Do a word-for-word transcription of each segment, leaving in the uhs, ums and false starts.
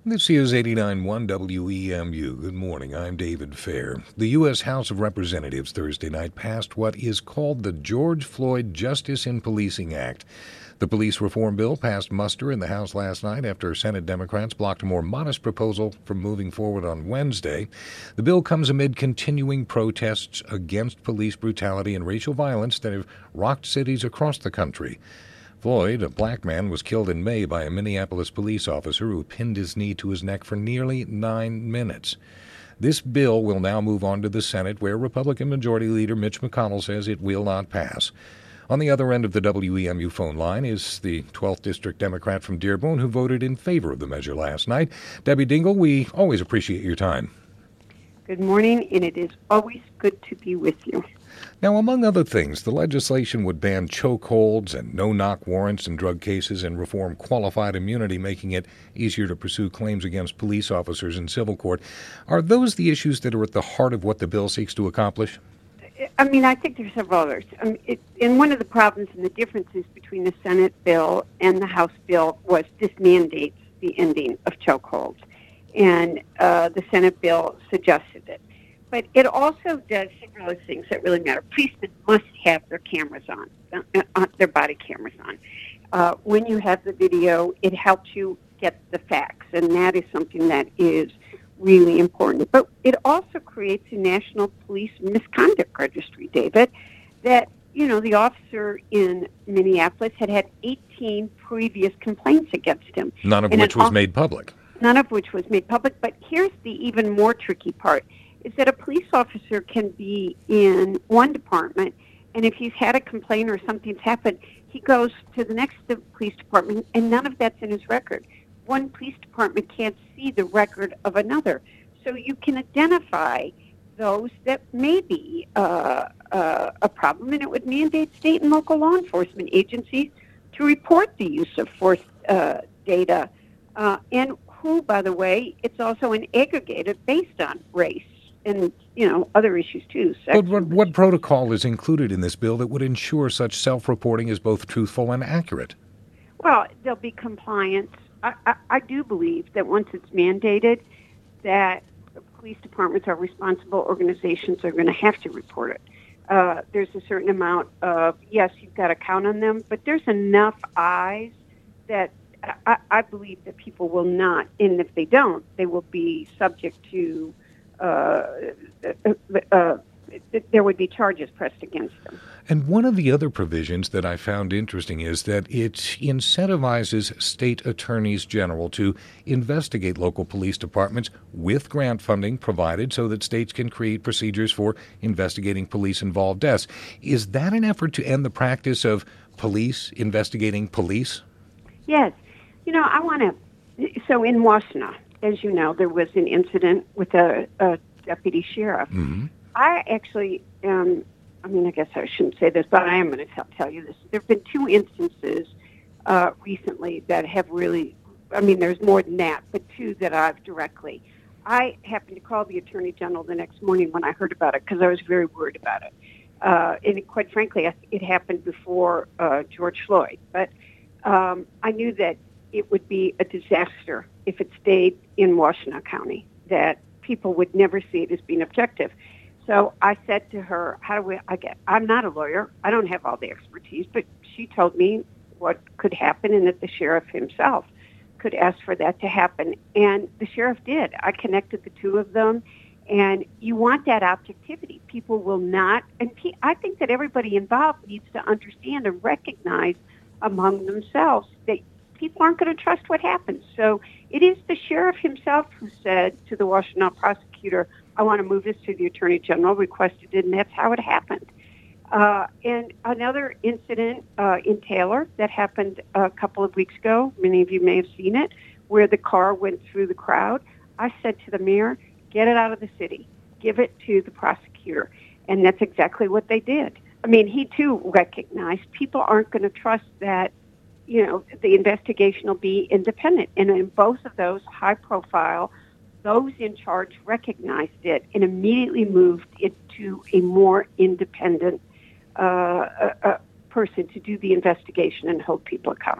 This is eighty-nine point one W E M U. Good morning. I'm David Fair. The U S House of Representatives Thursday night passed what is called the George Floyd Justice in Policing Act. The police reform bill passed muster in the House last night after Senate Democrats blocked a more modest proposal from moving forward on Wednesday. The bill comes amid continuing protests against police brutality and racial violence that have rocked cities across the country. Floyd, a black man, was killed in May by a Minneapolis police officer who pinned his knee to his neck for nearly nine minutes. This bill will now move on to the Senate, where Republican Majority Leader Mitch McConnell says it will not pass. On the other end of the W E M U phone line is the twelfth District Democrat from Dearborn who voted in favor of the measure last night. Debbie Dingell, we always appreciate your time. Good morning, and it is always good to be with you. Now, among other things, the legislation would ban chokeholds and no-knock warrants in drug cases and reform qualified immunity, making it easier to pursue claims against police officers in civil court. Are those the issues that are at the heart of what the bill seeks to accomplish? I mean, I think there's several others. Um, it, and one of the problems and the differences between the Senate bill and the House bill was this mandates the ending of chokeholds. And uh, the Senate bill suggested it. But it also does several other things that really matter. Policemen must have their cameras on, uh, uh, their body cameras on. Uh, when you have the video, it helps you get the facts, and that is something that is really important. But it also creates a national police misconduct registry, David, that, you know, the officer in Minneapolis had had eighteen previous complaints against him. None of which was made public. None of which was made public. But here's the even more tricky part, is that a police officer can be in one department, and if he's had a complaint or something's happened, he goes to the next police department, and none of that's in his record. One police department can't see the record of another. So you can identify those that may be uh, uh, a problem, and it would mandate state and local law enforcement agencies to report the use of force uh, data. Uh, and who, by the way, it's also an aggregated based on race and, you know, other issues too. But what, what protocol is included in this bill that would ensure such self-reporting is both truthful and accurate? Well, there'll be compliance. I, I, I do believe that once it's mandated, that police departments are responsible organizations are going to have to report it. Uh, there's a certain amount of, yes, you've got to count on them, but there's enough eyes that I, I believe that people will not, and if they don't, they will be subject to, uh, uh, uh, there would be charges pressed against them. And one of the other provisions that I found interesting is that it incentivizes state attorneys general to investigate local police departments with grant funding provided so that states can create procedures for investigating police-involved deaths. Is that an effort to end the practice of police investigating police? Yes. You know, I want to, so in Washtenaw, as you know, there was an incident with a, a deputy sheriff. Mm-hmm. I actually am, I mean, I guess I shouldn't say this, but I am going to tell, tell you this. There have been two instances uh, recently that have really, I mean, there's more than that, but two that I've directly. I happened to call the Attorney General the next morning when I heard about it because I was very worried about it. Uh, and it, quite frankly, it happened before uh, George Floyd. But um, I knew that it would be a disaster if it stayed in Washtenaw County, that people would never see it as being objective. So I said to her, how do we, I get, I'm not a lawyer. I don't have all the expertise, but she told me what could happen and that the sheriff himself could ask for that to happen. And the sheriff did. I connected the two of them. And you want that objectivity. People will not, and I think that everybody involved needs to understand and recognize among themselves that people aren't going to trust what happens. So it is the sheriff himself who said to the Washtenaw prosecutor, I want to move this to the Attorney General, requested it, and that's how it happened. Uh, and another incident uh, in Taylor that happened a couple of weeks ago, many of you may have seen it, where the car went through the crowd. I said to the mayor, get it out of the city, give it to the prosecutor. And that's exactly what they did. I mean, he too recognized people aren't going to trust that, you know, the investigation will be independent. And in both of those high profile, those in charge recognized it and immediately moved it to a more independent uh, uh, person to do the investigation and hold people accountable.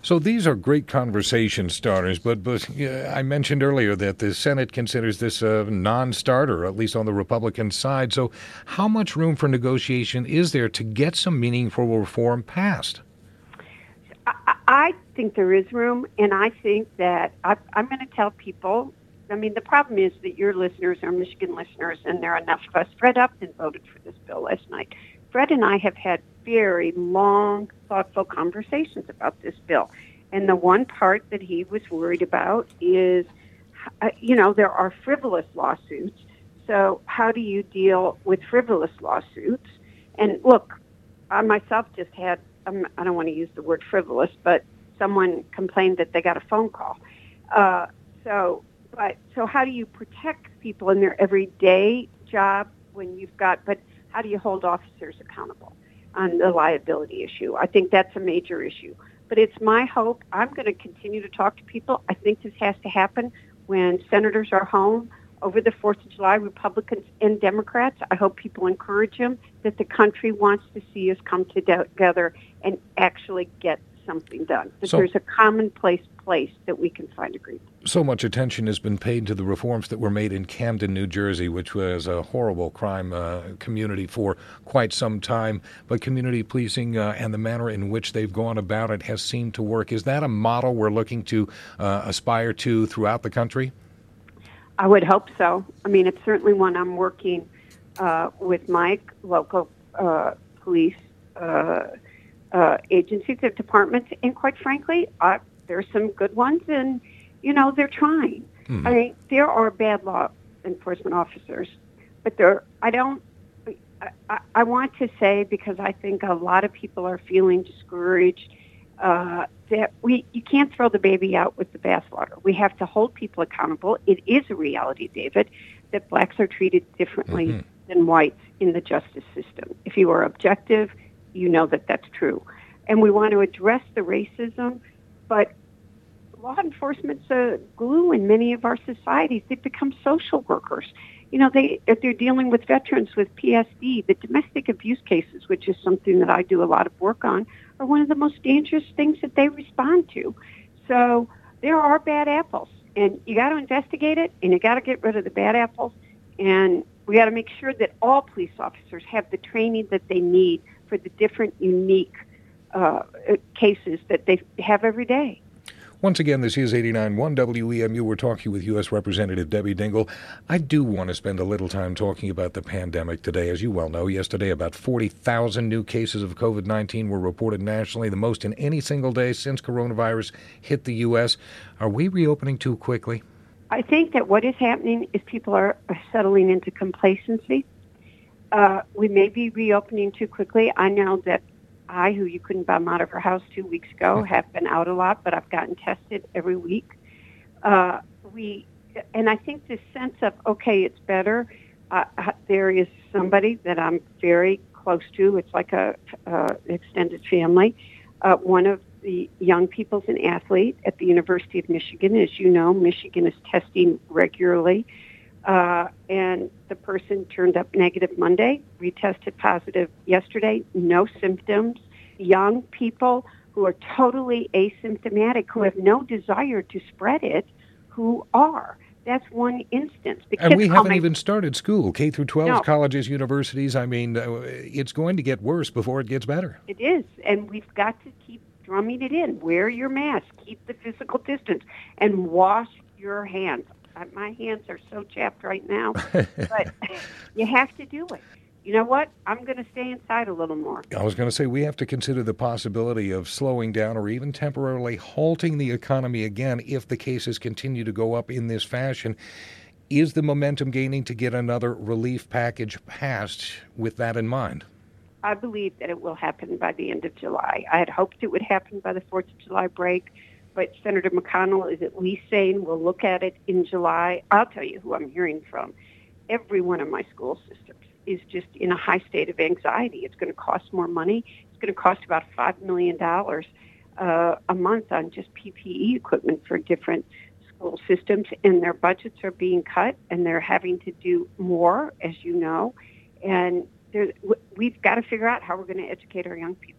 So these are great conversation starters, but, but yeah, I mentioned earlier that the Senate considers this a non-starter, at least on the Republican side. So how much room for negotiation is there to get some meaningful reform passed? I, I think there is room, and I think that I, I'm going to tell people, I mean, the problem is that your listeners are Michigan listeners, and there are enough of us. Fred Upton voted for this bill last night. Fred and I have had very long, thoughtful conversations about this bill. And the one part that he was worried about is, uh, you know, there are frivolous lawsuits. So how do you deal with frivolous lawsuits? And look, I myself just had, um, I don't want to use the word frivolous, but someone complained that they got a phone call. Uh, so, but so how do you protect people in their everyday job when you've got, but how do you hold officers accountable on the liability issue? I think that's a major issue. But it's my hope. I'm going to continue to talk to people. I think this has to happen when senators are home over the fourth of July, Republicans and Democrats. I hope people encourage them that the country wants to see us come together and actually get something done. That so, there's a commonplace place that we can find agreement. So much attention has been paid to the reforms that were made in Camden, New Jersey, which was a horrible crime uh, community for quite some time. But community policing uh, and the manner in which they've gone about it has seemed to work. Is that a model we're looking to uh, aspire to throughout the country? I would hope so. I mean, it's certainly one I'm working uh, with my local uh, police uh, uh, agencies and departments. And quite frankly, I, there's some good ones, and, you know, they're trying. Mm-hmm. I mean, there are bad law enforcement officers, but there, I don't, I, I want to say, because I think a lot of people are feeling discouraged, uh, that we you can't throw the baby out with the bathwater. We have to hold people accountable. It is a reality, David, that blacks are treated differently mm-hmm. than whites in the justice system. If you are objective, you know that that's true. And we want to address the racism, but law enforcement's a glue in many of our societies. They become social workers. You know, they if they're dealing with veterans with P S D, the domestic abuse cases, which is something that I do a lot of work on, are one of the most dangerous things that they respond to. So there are bad apples, and you got to investigate it, and you got to get rid of the bad apples, and we got to make sure that all police officers have the training that they need for the different unique uh, cases that they have every day. Once again, this is eighty-nine point one W E M U. We're talking with U S Representative Debbie Dingell. I do want to spend a little time talking about the pandemic today. As you well know, yesterday about forty thousand new cases of covid nineteen were reported nationally, the most in any single day since coronavirus hit the U S. Are we reopening too quickly? I think that what is happening is people are, are settling into complacency. Uh, we may be reopening too quickly. I know that I, who you couldn't bomb out of her house two weeks ago, have been out a lot, but I've gotten tested every week. Uh, we, and I think this sense of, okay, it's better. Uh, there is somebody that I'm very close to. It's like a uh, extended family. Uh, one of the young people's an athlete at the University of Michigan. As you know, Michigan is testing regularly. Uh, and the person turned up negative Monday, retested positive yesterday, no symptoms. Young people who are totally asymptomatic, who have no desire to spread it, who are. That's one instance. Because and we haven't my, even started school, K through twelve, no. colleges, universities. I mean, uh, it's going to get worse before it gets better. It is, and we've got to keep drumming it in. Wear your mask, keep the physical distance, and wash your hands. My hands are so chapped right now, but you have to do it. You know what? I'm going to stay inside a little more. I was going to say we have to consider the possibility of slowing down or even temporarily halting the economy again if the cases continue to go up in this fashion. Is the momentum gaining to get another relief package passed with that in mind? I believe that it will happen by the end of July. I had hoped it would happen by the fourth of July break. But Senator McConnell is at least saying we'll look at it in July. I'll tell you who I'm hearing from. Every one of my school systems is just in a high state of anxiety. It's going to cost more money. It's going to cost about five million dollars uh, a month on just P P E equipment for different school systems, and their budgets are being cut, and they're having to do more, as you know. And we've got to figure out how we're going to educate our young people.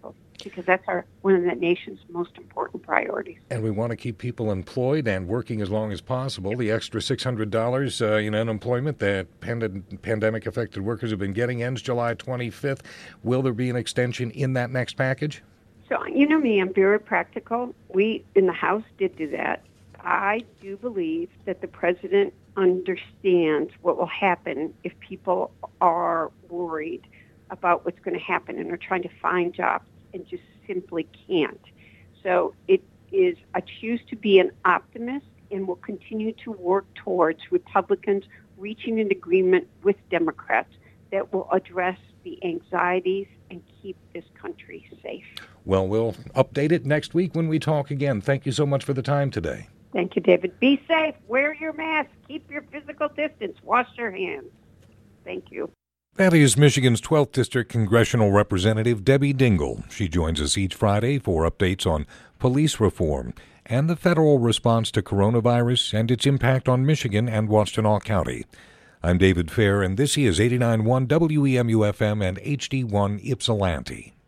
because that's our one of the nation's most important priorities. And we want to keep people employed and working as long as possible. The extra six hundred dollars uh, in unemployment that pand- pandemic-affected workers have been getting ends July twenty-fifth. Will there be an extension in that next package? So, you know me, I'm very practical. We, in the House, did do that. I do believe that the president understands what will happen if people are worried about what's going to happen and are trying to find jobs and just simply can't. So it is, I choose to be an optimist and will continue to work towards Republicans reaching an agreement with Democrats that will address the anxieties and keep this country safe. Well, we'll update it next week when we talk again. Thank you so much for the time today. Thank you, David. Be safe. Wear your mask. Keep your physical distance. Wash your hands. Thank you. That is Michigan's twelfth District Congressional Representative Debbie Dingell. She joins us each Friday for updates on police reform and the federal response to coronavirus and its impact on Michigan and Washtenaw County. I'm David Fair, and this is eighty-nine point one W E M U F M and H D one Ypsilanti.